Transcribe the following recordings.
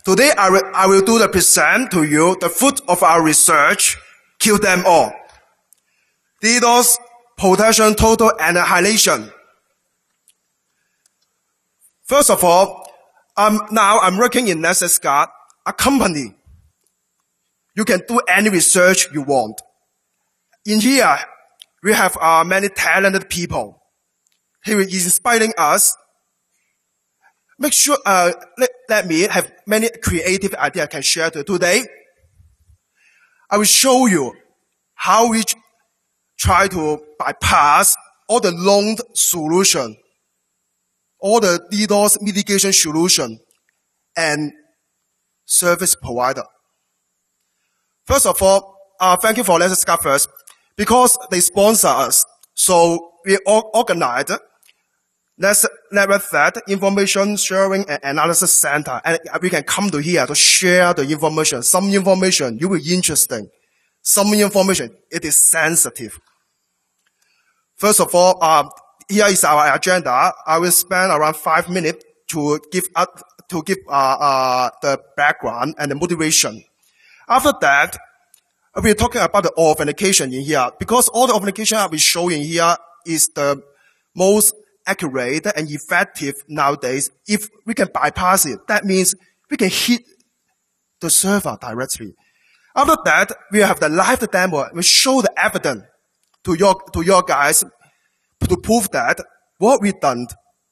Today I will do the present to you the fruit of our research. Kill them all. DDoS protection total annihilation. First of all, now I'm working in NetSafeGuard, a company. You can do any research you want. In here, we have many talented people. He is inspiring us. Make sure, let me have many creative ideas I can share today. I will show you how we try to bypass all the long solution, all the DDoS mitigation solution, and service provider. First of all, thank you for NetSafeGuard first, because they sponsor us. So we organized Network Threat Information Sharing and Analysis Center, and we can come to here to share the information. Some information you will be interesting. Some information it is sensitive. First of all, here is our agenda. I will spend around 5 minutes to give the background and the motivation. After that, we're talking about the authentication in here, because all the authentication I'll be showing here is the most accurate and effective nowadays. If we can bypass it, that means we can hit the server directly. After that, we have the live demo. We show the evidence to your guys to prove that what we've done.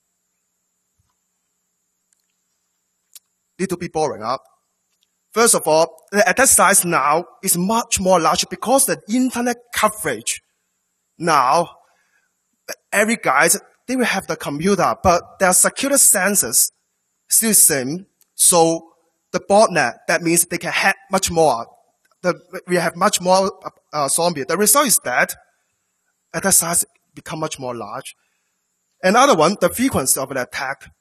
Little bit boring, huh? First of all, the attack size now is much more larger because the internet coverage. Now, every guys, they will have the computer, but their security sensors still the same. So the botnet, that means they can hack much more. We have much more zombie. The result is that attack size become much more large. Another one, the frequency of the attack.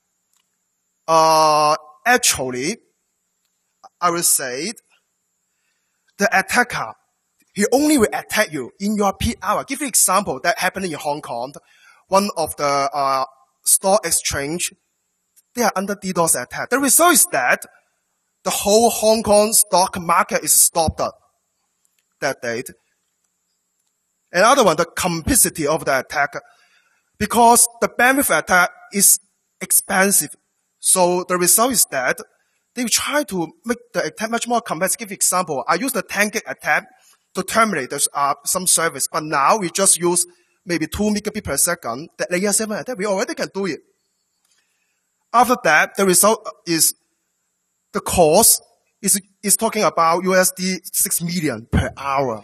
Actually, I will say the attacker, he only will attack you in your peak hour. Give you an example that happened in Hong Kong. One of the stock exchange, they are under DDoS attack. The result is that the whole Hong Kong stock market is stopped that date. Another one, the complexity of the attack, because the bandwidth attack is expensive. So the result is that they try to make the attack much more complex. Give example, I use the 10 gig attack to terminate some service, but now we just use maybe 2 megabits per second. The layer 7 attack, we already can do it. After that, the result is the cost is talking about USD 6 million per hour.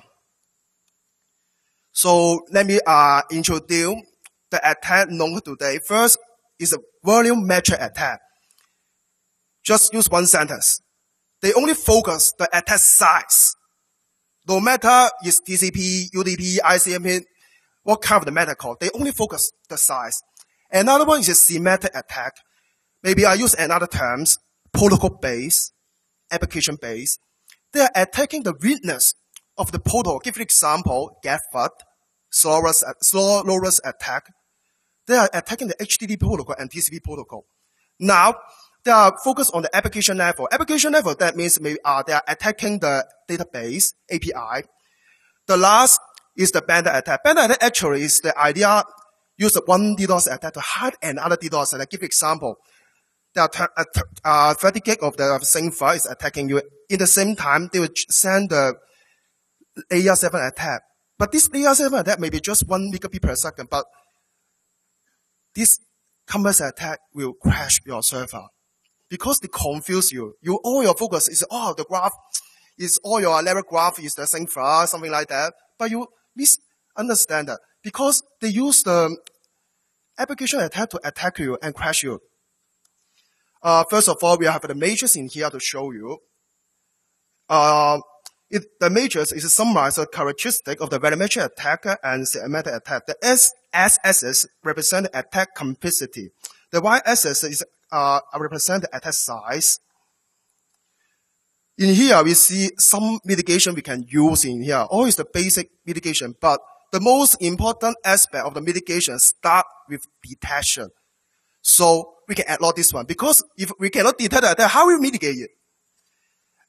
So let me introduce the attack known today. First is a volume metric attack. Just use one sentence. They only focus the attack size. No matter is TCP, UDP, ICMP, what kind of the method, they only focus the size. Another one is a semantic attack. Maybe I use another terms, protocol-based, application-based. They are attacking the weakness of the protocol. Give an example, GetFUD, Slowest attack. They are attacking the HTTP protocol and TCP protocol. Now, they are focused on the application level. Application level, that means maybe they are attacking the database, API. The last is the bandit attack. Bandit attack actually is the idea, use one DDoS attack to hide another DDoS attack. Give example. There are 30 gig of the same file is attacking you. In the same time, they will send the layer 7 attack. But this layer 7 attack may be just 1 megabit per second, but this complex attack will crash your server. Because they confuse you. All your focus is, the graph is all your level graph is the same file, something like that. But you misunderstand that. Because they use the application attack to attack you and crash you. First of all, we have the matrix in here to show you. The matrix is summarize the characteristic of the volumetric attack and semantic attack. The S-axis represent attack complexity. The Y-axis is represent the attack size. In here, we see some mitigation we can use in here. All is the basic mitigation, but the most important aspect of the mitigation start with detection. So we can add this one, because if we cannot detect the attack, how will we mitigate it?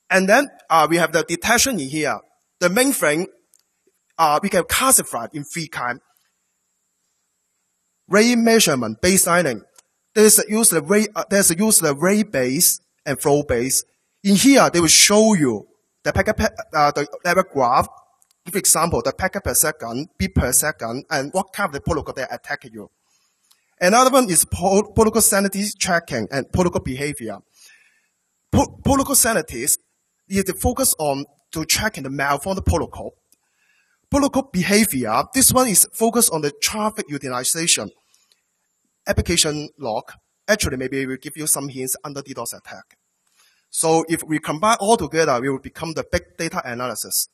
And then we have the detection in here. The main thing we can classify in 3 kinds. Rate measurement, baselining. There's a use of rate base and flow base. In here, they will show you the packet, the level graph. For example, the packet per second, bit per second, and what kind of the protocol they attack you. Another one is protocol sanity tracking and protocol behavior. Protocol sanity is the focus on to tracking the malformed protocol. Protocol behavior, this one is focused on the traffic utilization. Application log, actually maybe it will give you some hints under DDoS attack. So if we combine all together, we will become the big data analysis.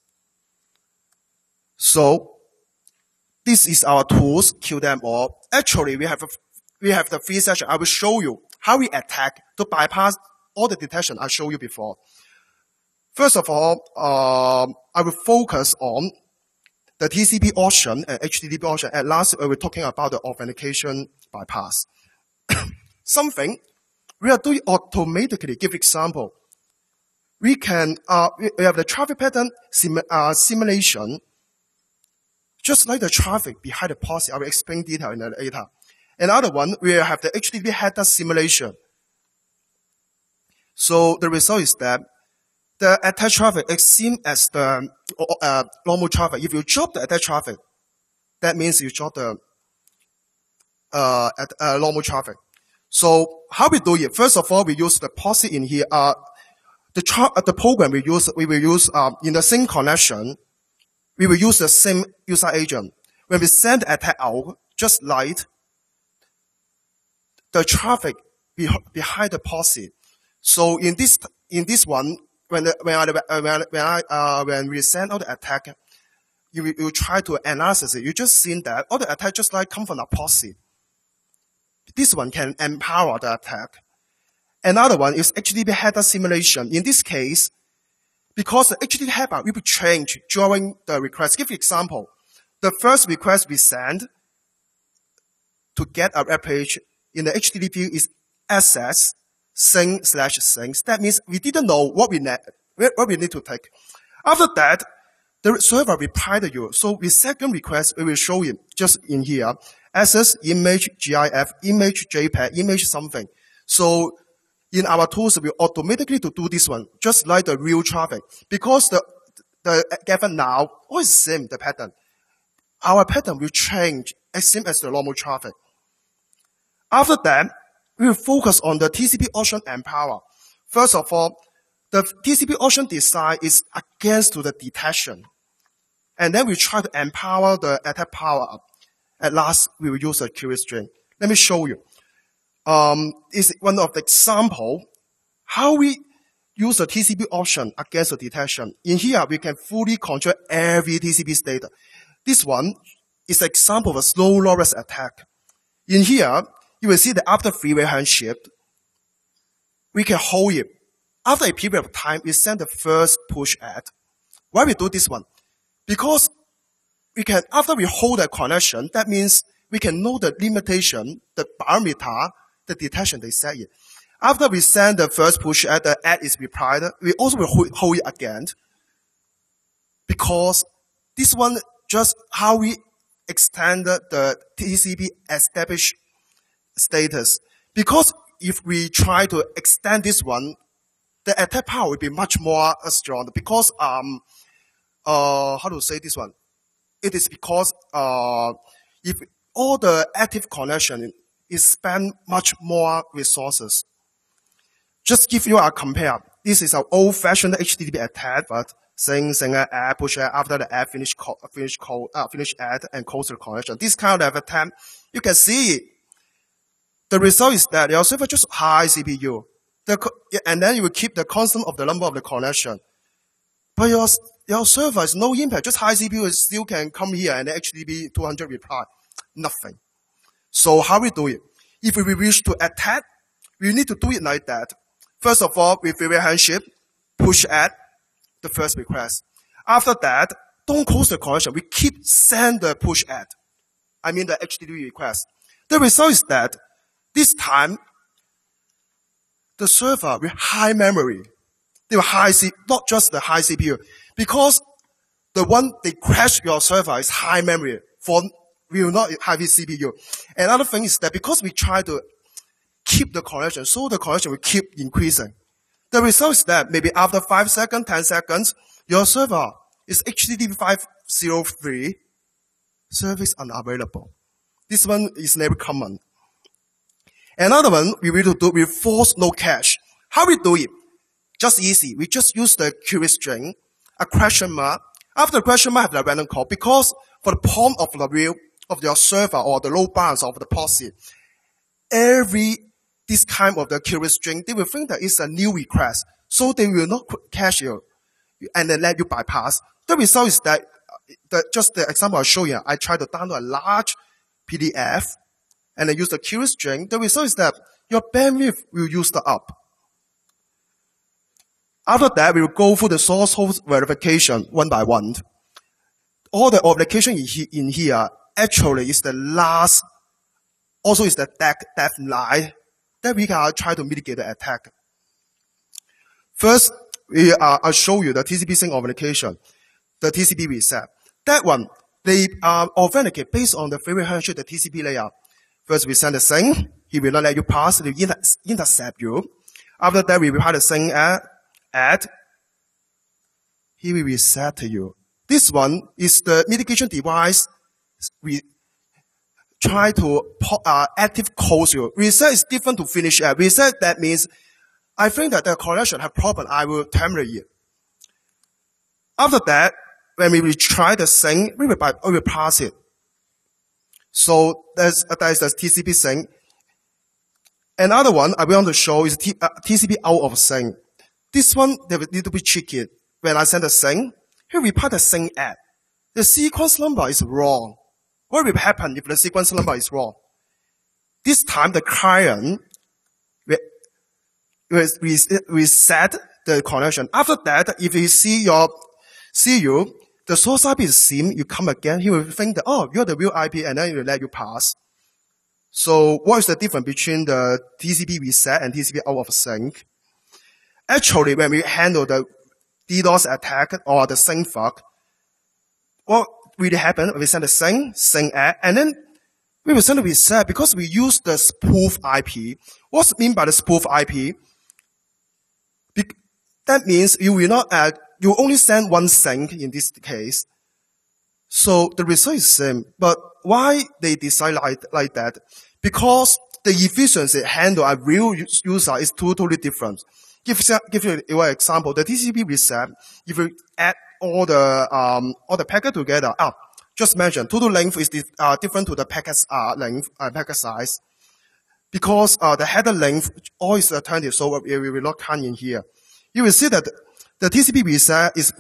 So this is our tools, kill them all. Actually, we have the 3 sessions. I will show you how we attack to bypass all the detection I showed you before. First of all, I will focus on the TCP option and HTTP option. At last, we were talking about the authentication bypass. Something we are doing automatically. Give example. We can we have the traffic pattern simulation. Just like the traffic behind the policy, I will explain detail in the later. Another one, we have the HTTP header simulation. So the result is that the attack traffic is seen as the normal traffic. If you drop the attack traffic, that means you drop the normal traffic. So how we do it? First of all, we use the policy in here. The program we will use in the same connection. We will use the same user agent. When we send the attack out, just like the traffic behind the policy. So in this one, when we send out the attack, you try to analyze it. You just seen that all the attack just like come from the policy. This one can empower the attack. Another one is HTTP header simulation. In this case, because the HTTP header will be changed during the request. Give example, the first request we send to get a web page in the HTTP is access sing/sings. That means we didn't know what we need to take. After that, the server replied to you. So with second request, we will show you just in here. Access image GIF, image JPEG, image something. So in our tools, we automatically to do this one, just like the real traffic. Because the given now, all is same, the pattern. Our pattern will change as same as the normal traffic. After that, we will focus on the TCP option and power. First of all, the TCP option design is against to the detection. And then we try to empower the attack power up. At last, we will use a query string. Let me show you. Is one of the example how we use the TCP option against the detection. In here, we can fully control every TCP state. This one is an example of a slow LoRa's attack. In here, you will see that after three-way handshake, we can hold it. After a period of time, we send the first push ad. Why we do this one? Because we can, after we hold the connection, that means we can know the limitation, the parameter, the detection they set it. After we send the first push ad, the ad is replied, we also will hold it again. Because this one just how we extend the TCP established status. Because if we try to extend this one, the attack power will be much more strong. Because how to say this one? It is because if all the active connection is spend much more resources. Just give you a compare. This is an old-fashioned HTTP attack, but sing an ad, push ad, after the ad finish ad and close the connection. This kind of attack, you can see the result is that your server just high CPU. And then you will keep the constant of the number of the connection. But your server is no impact. Just high CPU still can come here and HTTP 200 reply. Nothing. So how we do it? If we wish to attack, we need to do it like that. First of all, with three-way handshake, push ad the first request. After that, don't close the connection. We keep send the push ad. I mean the HTTP request. The result is that this time, the server with high memory, they will not just the high CPU, because the one they crash your server is high memory will not heavy CPU. Another thing is that because we try to keep the connection, so the connection will keep increasing. The result is that maybe after 5 seconds, 10 seconds, your server is HTTP 503 service unavailable. This one is never common. Another one we will do with force no cache. How we do it? Just easy. We just use the query string, a question mark. After the question mark, have the random call, because for the prompt of the real of your server or the load balance of the policy, this kind of the query string, they will think that it's a new request, so they will not cache you and then let you bypass. The result is that just the example I show you, I try to download a large PDF and then use the query string. The result is that your bandwidth will use up. After that, we will go through the source host verification one by one. All the application in here actually is the last, also is the death line that we can try to mitigate the attack. First, I'll show you the TCP sync authentication, the TCP reset. That one, they authenticate based on the favorite handshake, the TCP layer. First, we send the sync. He will not let you pass. He will intercept you. After that, we reply the sync add. He will reset to you. This one is the mitigation device. We try to active close you. Reset is different to finish add. Reset, that means I think that the connection have problem. I will terminate it. After that, when we retry the sync, we will pass it. So that is the TCP sync. Another one I want to show is TCP out of sync. This one, they will need to be tricky. When I send a sync, here we put the sync add. The sequence number is wrong. What will happen if the sequence number is wrong? This time the client will reset the connection. After that, if he see you, the source IP is same, you come again, he will think that, oh, you're the real IP, and then he will let you pass. So what is the difference between the TCP reset and TCP out of sync? Actually, when we handle the DDoS attack or the sync fuck, what really happened? We send a sync add, and then we will send a reset because we use the spoof IP. What's mean by the spoof IP? That means you will not add, you only send one sync in this case. So the result is same. But why they decide like that? Because the efficiency handle a real user is totally different. Give you an example. The TCP reset, if you add all the packet together, just mention total length is different to the packet length, packet size. Because the header length always is alternative, so we will not count in here. You will see that the TCP reset is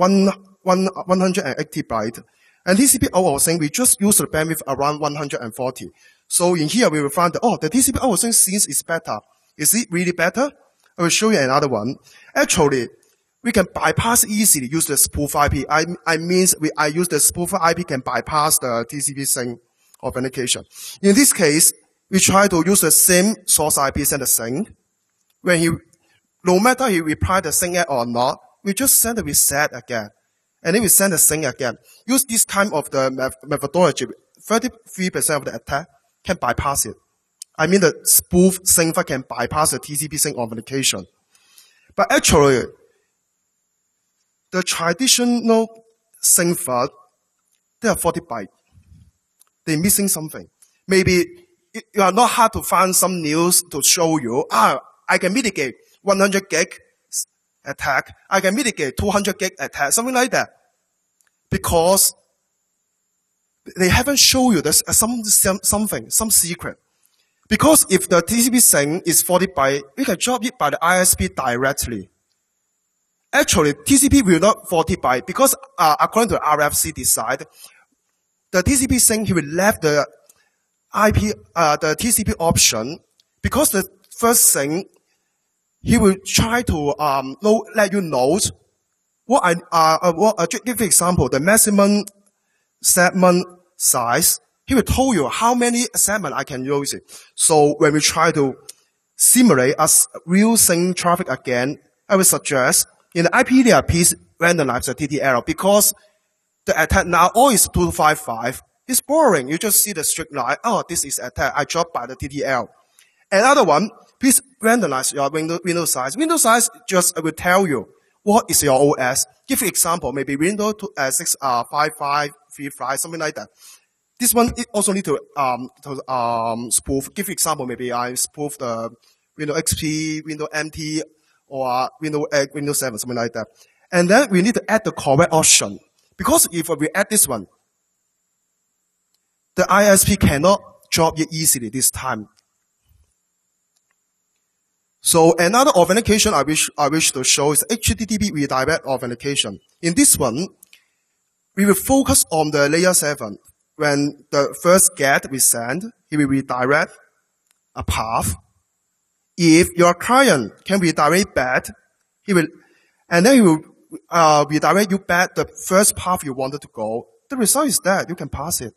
180 byte. And TCP out of sync, we just use the bandwidth around 140. So in here, we will find that, the TCP out of sync seems is better. Is it really better? I will show you another one. Actually, we can bypass easily, use the spoof IP. I use the spoof IP can bypass the TCP sync authentication. In this case, we try to use the same source IP, send the sync. No matter he reply the sync or not, we just send the reset again. And then we send the sync again. Use this kind of the methodology. 33% of the attack can bypass it. I mean the spoof sync can bypass the TCP sync authentication. But actually, the traditional sync they are 40 bytes. They're missing something. Maybe you are not hard to find some news to show you, I can mitigate 100 gig attack. I can mitigate 200 gig attack, something like that. Because they haven't shown you this, some secret. Because if the TCP sync is 40 byte, we can drop it by the ISP directly. Actually, TCP will not 40 byte because according to RFC decide, the TCP sync he will left the the TCP option because the first sync he will try to let you know give example, the maximum segment size. He will tell you how many segments I can use it. So when we try to simulate as real sync traffic again, I will suggest In the IPDR, please randomize the TTL because the attack now all is 255. It's boring. You just see the strict line. Oh, this is attack. I dropped by the TTL. Another one, please randomize your window size. Window size just will tell you what is your OS. Give example, maybe Windows 5535, something like that. This one it also need to spoof. Give example, maybe I spoof the Windows XP, Windows MT, or Windows 7, something like that. And then we need to add the correct option. Because if we add this one, the ISP cannot drop it easily this time. So another authentication I wish to show is HTTP redirect authentication. In this one, we will focus on the layer 7. When the first GET we send, it will redirect a path. If your client can redirect back, he will redirect you back the first path you wanted to go. The result is that you can pass it.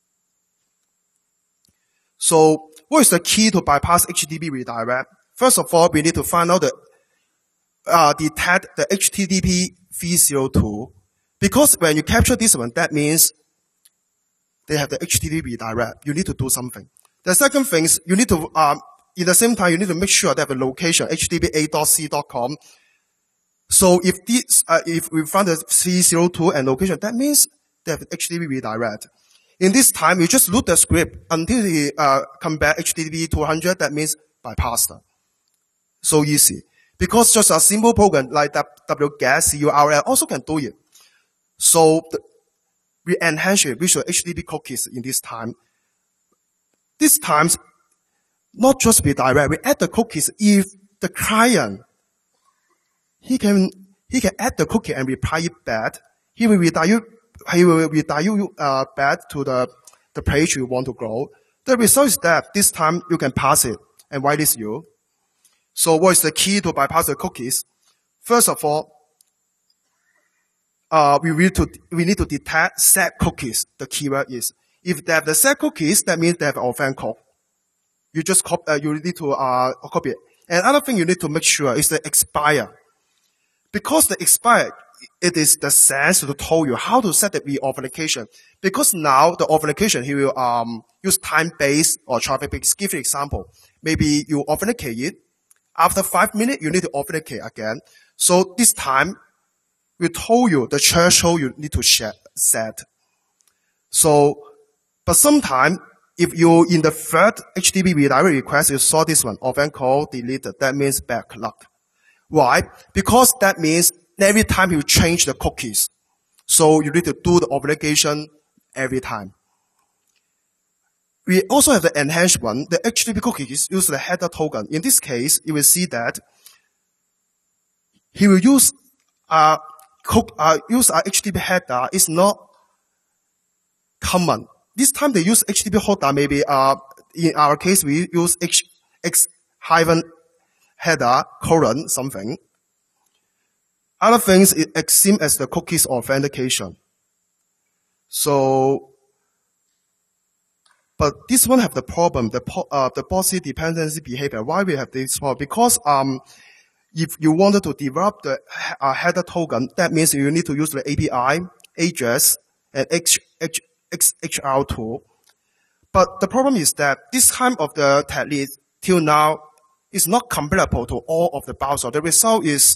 So what is the key to bypass HTTP redirect? First of all, we need to find out detect the HTTP 302. Because when you capture this one, that means they have the HTTP redirect. You need to do something. The second thing is you need to, in the same time, you need to make sure they have a location, http://a.c.com. So if we find the 302 and location, that means they have HTTP redirect. In this time, you just load the script until it come back HTTP 200, that means bypassed. So easy. Because just a simple program like wget curl also can do it. So we enhance it with HTTP cookies in this time. This time, not just redirect, we add the cookies if the client he can add the cookie and reply it back. He will redirect you back to the page you want to go. The result is that this time you can pass it and whitelist you. So what is the key to bypass the cookies? First of all, we need to detect set cookies. The keyword is if they have the set cookies, that means they have offend code. You just you need to copy it. Another thing you need to make sure is the expire. Because the expire, it is the sense to tell you how to set the reauthentication. Because now the authentication, he will use time-based or traffic-based. Give an example. Maybe you authenticate it. After 5 minutes, you need to authenticate again. So this time, we told you the threshold you need to set. So, but sometimes, if you in the third HTTP redirect request, you saw this one, offend code deleted, that means backlog. Why? Because that means every time you change the cookies. So you need to do the authentication every time. We also have the enhanced one. The HTTP cookies use the header token. In this case, you will see that he will use our HTTP header is not common. This time they use HTTP header. Maybe in our case we use x-header colon something. Other things it seem as the cookies authentication. So, but this one have the problem, the policy dependency behavior. Why we have this problem? Because if you wanted to develop the header token, that means you need to use the API, address, and XHR tool. But the problem is that this kind of the technique till now is not comparable to all of the browser. The result is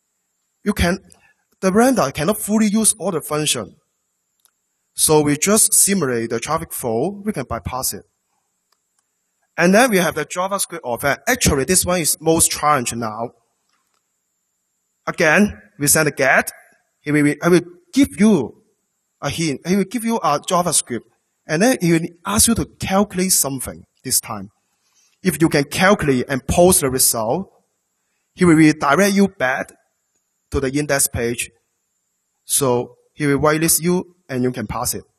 the render cannot fully use all the function. So we just simulate the traffic flow, we can bypass it. And then we have the JavaScript offend. Actually, this one is most challenging now. Again, we send a GET. I will give you a hint. He will give you a JavaScript. And then he will ask you to calculate something this time. If you can calculate and post the result, he will redirect you back to the index page. So he will whitelist you and you can pass it.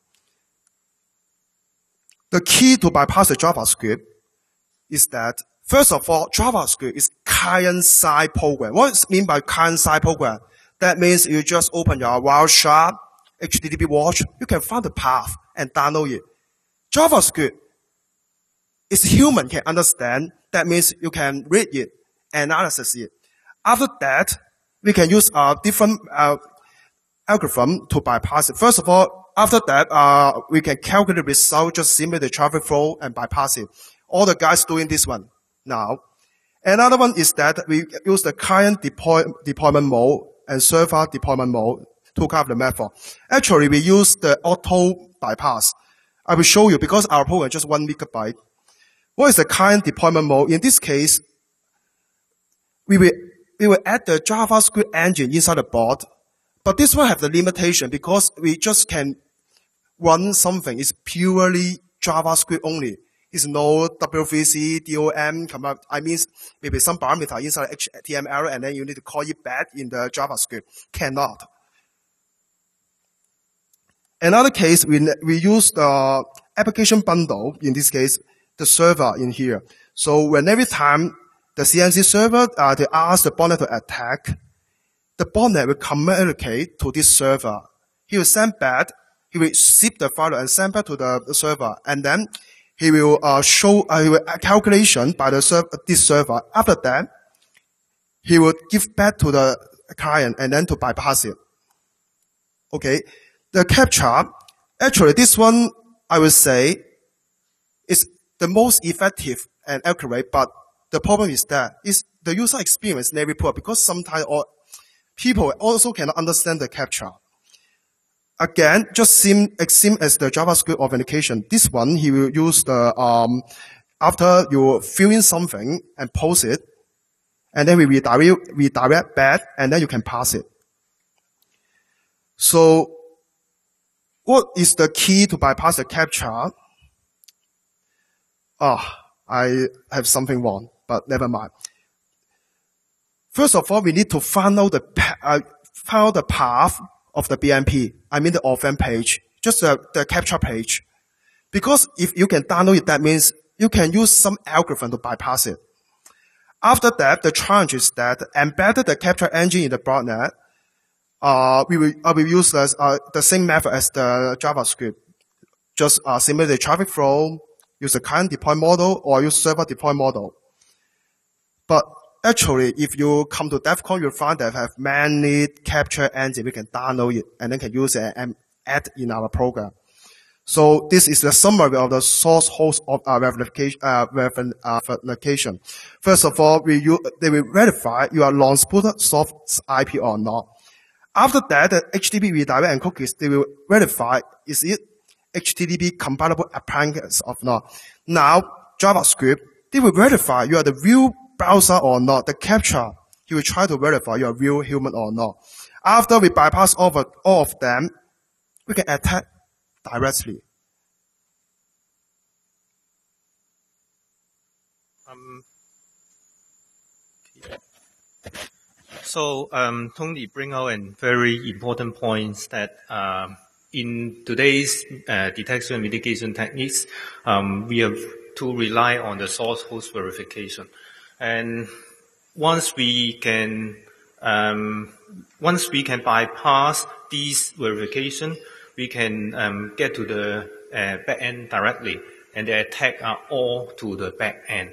The key to bypass the JavaScript is that, first of all, JavaScript is client-side program. What does it mean by client-side program? That means you just open your Wireshark, HTTP watch, you can find the path and download it. JavaScript is human can understand. That means you can read it, analyze it. After that, we can use a different algorithm to bypass it. First of all, after that, we can calculate the result, just simulate the traffic flow and bypass it. All the guys doing this one now. Another one is that we use the client deployment mode and server deployment mode to cover the method. Actually, we use the auto bypass. I will show you because our program is just 1 megabyte. What is the client deployment mode? In this case, we will add the JavaScript engine inside the board. But this one have the limitation because we just can run something. It's purely JavaScript only. It's no WVC, DOM, I mean, maybe some parameter inside HTML and then you need to call it back in the JavaScript. Cannot. Another case, we use the application bundle, in this case, the server in here. So when every time the CNC server, they ask the botnet to attack, the botnet will communicate to this server. He will send back, he will zip the file and send back to the server, and then he will show a calculation by this server. After that, he will give back to the client and then to bypass it. Okay. The captcha, actually this one, I would say, is the most effective and accurate, but the problem is that the user experience very poor because sometimes people also cannot understand the captcha. Again, just same as the JavaScript authentication. This one, he will use the, after you fill in something and post it, and then we redirect back, and then you can pass it. So, what is the key to bypass the captcha? I have something wrong, but never mind. First of all, we need to find out the path of the BMP. I mean the offend page, just the captcha page. Because if you can download it, that means you can use some algorithm to bypass it. After that, the challenge is that embedded the captcha engine in the botnet, we will use the same method as the JavaScript. Just simulate the traffic flow, use the client deploy model, or use server deploy model. But actually, if you come to DEF CON, you'll find that we have many captcha engines. We can download it and then can use it and add in our program. So this is the summary of the source host of verification. First of all, they will verify your non-spooted source IP or not. After that, the HTTP redirect and cookies, they will verify is it HTTP compatible appliance or not. Now, JavaScript, they will verify you are the real browser or not. The captcha, he will try to verify you are real human or not. After we bypass all of them, we can attack directly. So Tony bring out a very important point that in today's detection and mitigation techniques, we have to rely on the source host verification. And once we can bypass these verification, we can get to the back end directly, and the attack are all to the back end.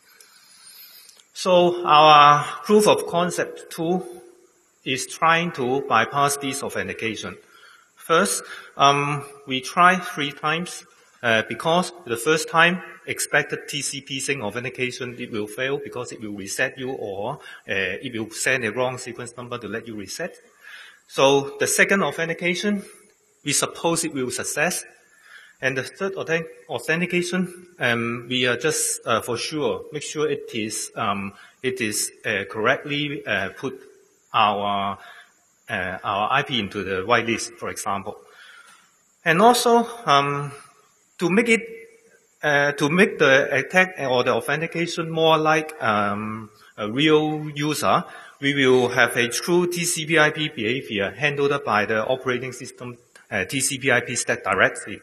So our proof of concept tool is trying to bypass this authentication. First, we try 3 times because the first time expected TCP sync authentication, it will fail because it will reset you or it will send a wrong sequence number to let you reset. So the second authentication, we suppose it will success. And the third authentication, we are just for sure make sure it is correctly put our IP into the whitelist, for example. And also to make the attack or the authentication more like a real user, we will have a true TCP/IP behavior handled by the operating system TCP/IP stack directly.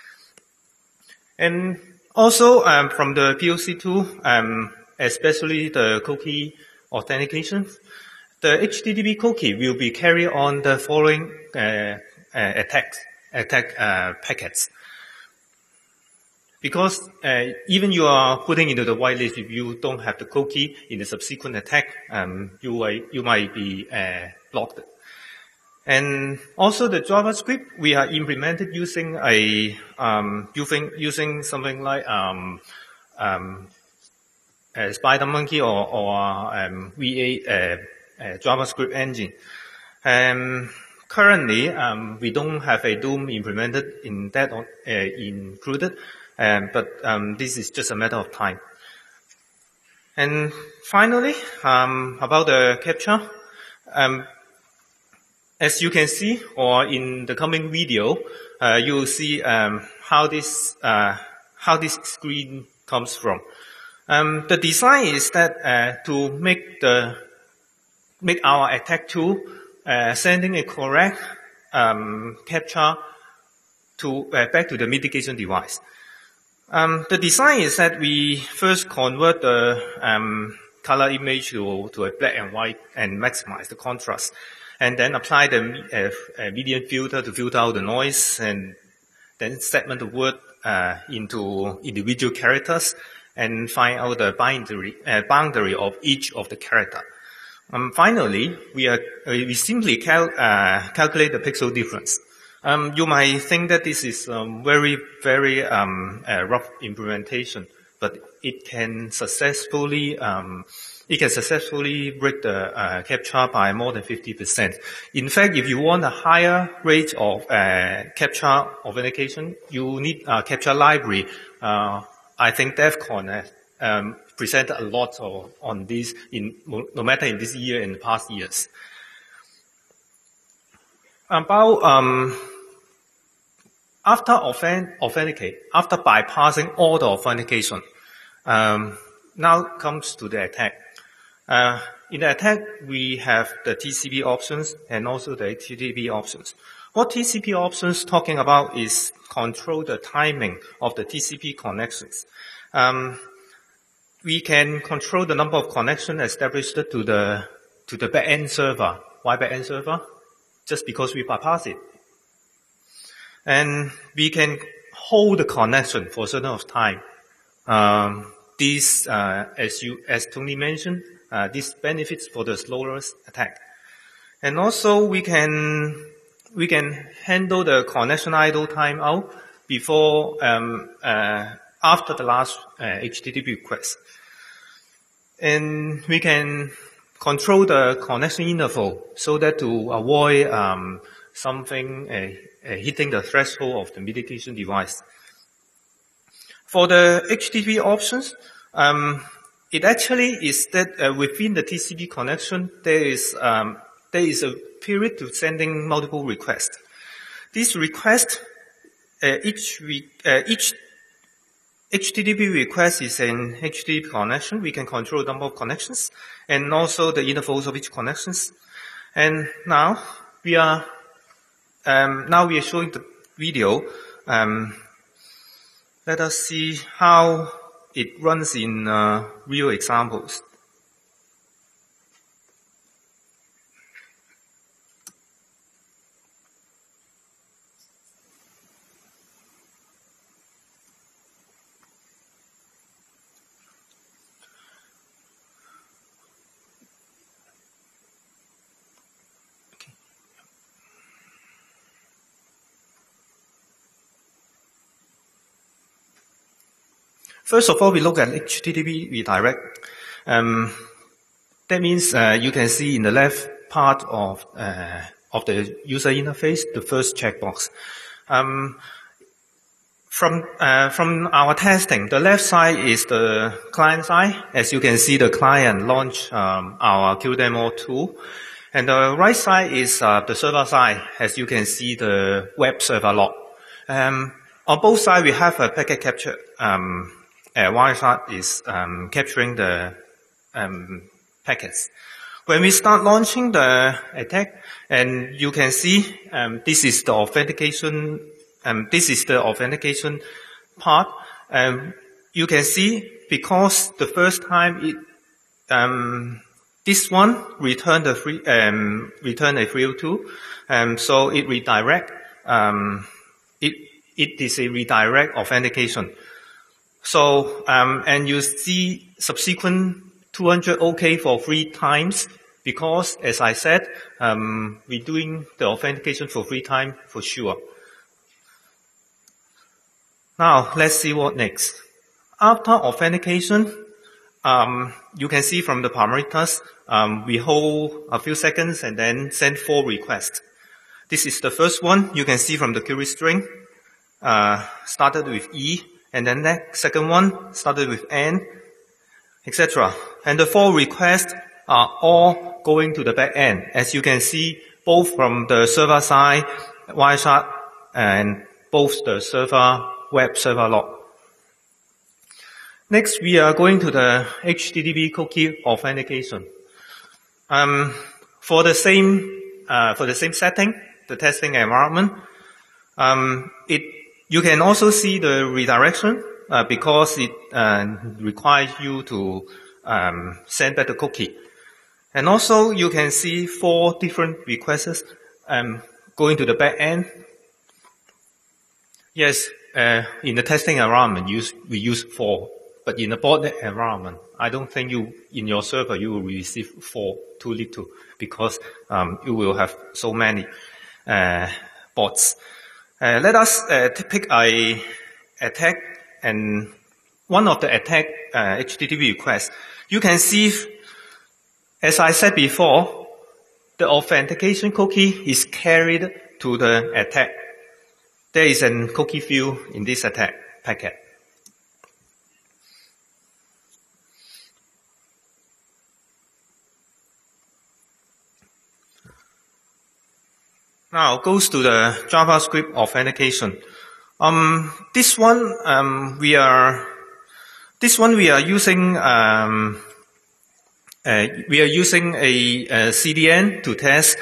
And also, from the POC tool, especially the cookie authentication, the HTTP cookie will be carried on the following attack packets. Because even you are putting into the whitelist, if you don't have the cookie in the subsequent attack, you might be blocked. And also the JavaScript we are implemented using using something like SpiderMonkey or V8 JavaScript engine. Currently, we don't have a Doom implemented in that included, but this is just a matter of time. And finally, about the captcha, as you can see, or in the coming video, you will see how this screen comes from. The design is that to make our attack tool sending a correct captcha back to the mitigation device. The design is that we first convert the color image to a black and white and maximize the contrast, and then apply the median filter to filter out the noise, and then segment the word into individual characters and find out the boundary of each of the character. Finally, we simply calculate the pixel difference. You might think that this is very rough implementation, but it can successfully break the captcha by more than 50%. In fact, if you want a higher rate of captcha authentication, you need a captcha library. I think DEF CON presented a lot on this, no matter in this year and the past years. About after bypassing all the authentication, now comes to the attack. In the attack, we have the TCP options and also the HTTP options. What TCP options talking about is control the timing of the TCP connections. We can control the number of connections established to the backend server. Why backend server? Just because we bypass it. And we can hold the connection for a certain of time. This, as Tony mentioned, this benefits for the slowest attack. And also we can handle the connection idle timeout before, after the last HTTP request. And we can control the connection interval so that to avoid something hitting the threshold of the mitigation device. For the HTTP options, it actually is that within the TCP connection there is a period to sending multiple requests. These requests, each HTTP request is an HTTP connection. We can control the number of connections and also the intervals of each connections. And now we are showing the video. Let us see how it runs in real examples. First of all, we look at HTTP redirect. That means you can see in the left part of the user interface the first checkbox. From our testing, the left side is the client side. As you can see, the client launched our QDemo tool, and the right side is the server side. As you can see, the web server log. On both sides, we have a packet capture. Wireshark is capturing the packets. When we start launching the attack, and you can see this is the authentication. This is the authentication part. You can see because the first time this one returned a 302, so it redirect. It is a redirect authentication. So, and you see subsequent 200 OK for 3 times because, as I said, we're doing the authentication for 3 times for sure. Now, let's see what next. After authentication, you can see from the parameters, we hold a few seconds and then send 4 requests. This is the first one. You can see from the query string, started with E, and then the second one started with N, etc. And the 4 requests are all going to the back end, as you can see, both from the server side, Wireshark, and both the server, web server log. Next, we are going to the HTTP cookie authentication. For the same setting, the testing environment, you can also see the redirection because it requires you to send back the cookie. And also, you can see 4 different requests going to the back end. Yes, in the testing environment, we use 4. But in a botnet environment, I don't think in your server, you will receive 4, too little, because you will have so many bots. Let us pick a attack, and one of the attack HTTP requests. You can see, as I said before, the authentication cookie is carried to the attack. There is a cookie field in this attack packet. Now goes to the JavaScript authentication. This one we are using a CDN to test.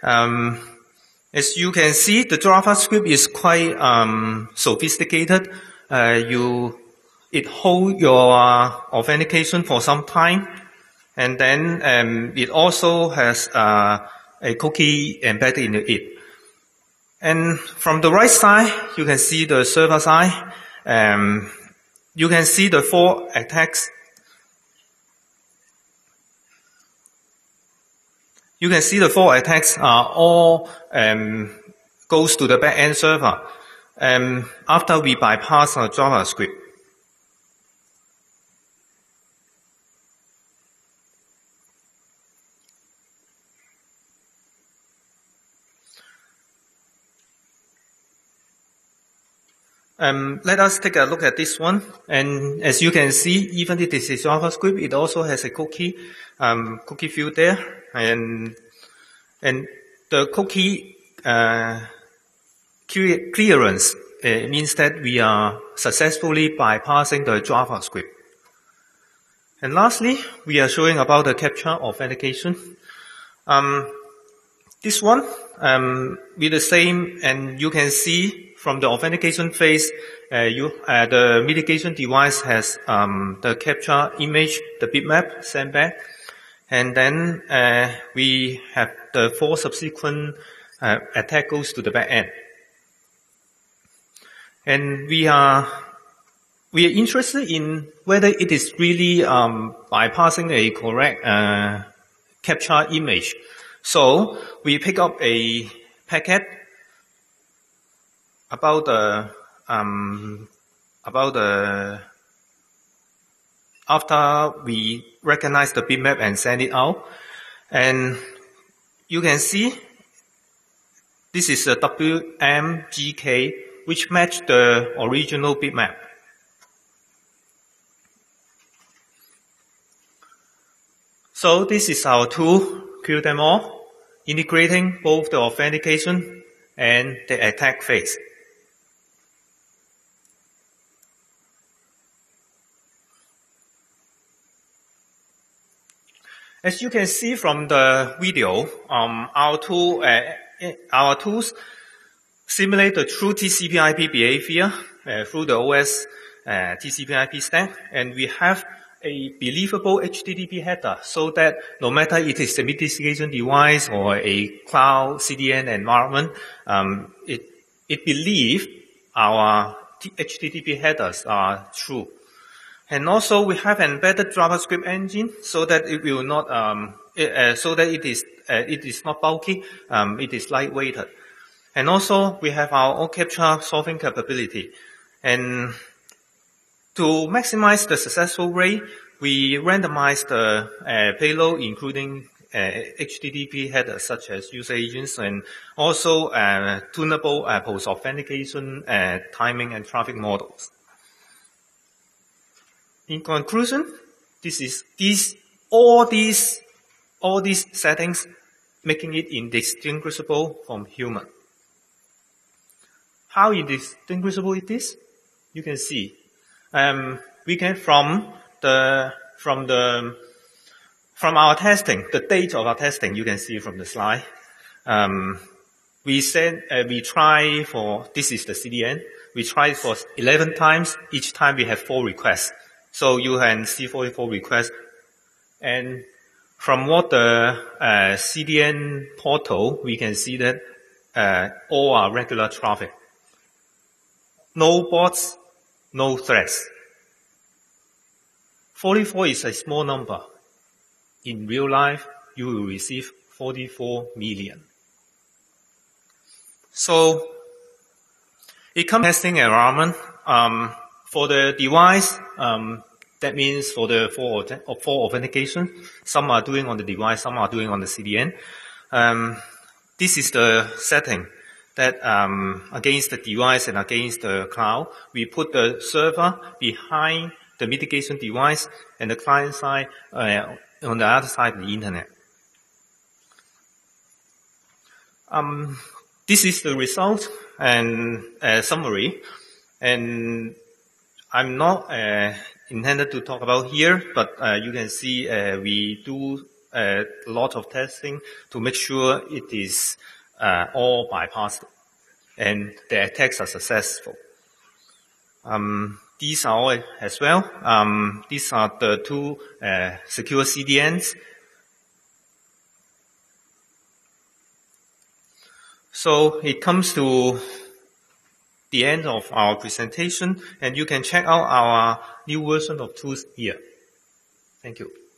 As you can see, the JavaScript is quite sophisticated. It holds your authentication for some time, and then it also has a cookie embedded in it. And from the right side, you can see the server side. You can see the 4 attacks. You can see the 4 attacks are all goes to the back-end server after we bypass our JavaScript. Let us take a look at this one. And as you can see, even if this is JavaScript, it also has a cookie field there. And the cookie clearance means that we are successfully bypassing the JavaScript. And lastly, we are showing about the captcha authentication. This one with the same, and you can see from the authentication phase, the mitigation device has the captcha image, the bitmap sent back, and then we have the 4 subsequent attack goes to the back end. And we are interested in whether it is really bypassing a correct captcha image. So we pick up a packet about the after we recognize the bitmap and send it out, and you can see this is a WMGK which match the original bitmap. So this is our tool, QDemo, integrating both the authentication and the attack phase. As you can see from the video, our tools simulate the true TCP/IP behavior through the OS TCP/IP stack, and we have a believable HTTP header so that no matter it is a mitigation device or a cloud CDN environment, it believes our HTTP headers are true. And also we have an embedded JavaScript engine so that it will not, it is not bulky, it is lightweighted. And also we have our OCAPTCHA solving capability. And to maximize the successful rate, we randomize the payload, including HTTP headers such as user agents, and also tunable post-authentication, timing, and traffic models. In conclusion, all these settings making it indistinguishable from human. How indistinguishable it is? You can see. We can from our testing, the date of our testing, you can see from the slide. We try for, this is the CDN, we tried for 11 times, each time we have 4 requests. So you can see 44 requests. And from what the CDN portal, we can see that all are regular traffic. No bots, no threats. 44 is a small number. In real life, you will receive 44 million. So, it comes to testing environment. For the device, that means for the for authentication, some are doing on the device, some are doing on the CDN. This is the setting that against the device and against the cloud. We put the server behind the mitigation device and the client side on the other side of the internet. This is the result and summary, and I'm not intended to talk about here, but you can see we do a lot of testing to make sure it is all bypassed and the attacks are successful. These are all as well. These are the 2 secure CDNs. So it comes to the end of our presentation, and you can check out our new version of tools here. Thank you.